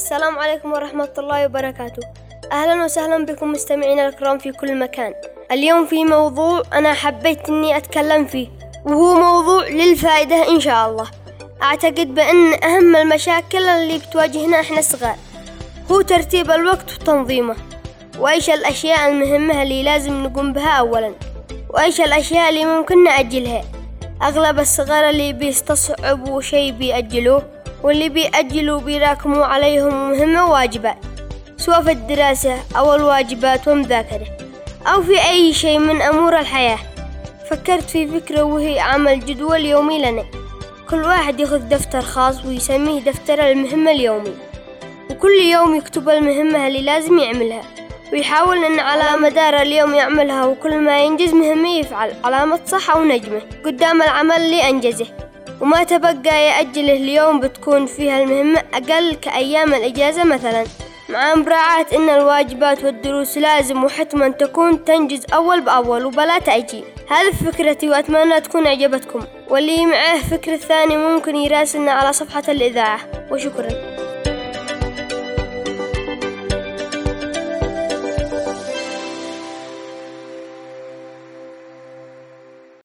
السلام عليكم ورحمة الله وبركاته. أهلا وسهلا بكم مستمعينا الكرام في كل مكان. اليوم في موضوع أنا حبيت أني أتكلم فيه، وهو موضوع للفائدة إن شاء الله. أعتقد بأن أهم المشاكل اللي بتواجهنا إحنا صغار هو ترتيب الوقت وتنظيمه، وإيش الأشياء المهمة اللي لازم نقوم بها أولا، وإيش الأشياء اللي ممكن نأجلها. أغلب الصغار اللي بيستصعبوا شيء بيأجلوه، واللي بيأجلوا بيراكموا عليهم مهمة واجبات، سواء في الدراسة أو الواجبات ومذاكرة أو في أي شيء من أمور الحياة. فكرت في فكرة، وهي عمل جدول يومي لنا، كل واحد يأخذ دفتر خاص ويسميه دفتر المهمة اليومي، وكل يوم يكتب المهمة اللي لازم يعملها، ويحاول أن على مدار اليوم يعملها، وكل ما ينجز مهمة يفعل علامة صح أو نجمة قدام العمل اللي أنجزه، وما تبقى يأجله اليوم بتكون فيها المهمة أقل كأيام الإجازة مثلا، مع مراعاة أن الواجبات والدروس لازم وحتما تكون تنجز أول بأول وبلا تأجيل. هذه فكرتي وأتمنى تكون عجبتكم، واللي معه فكرة ثانية ممكن يراسلنا على صفحة الإذاعة، وشكرا.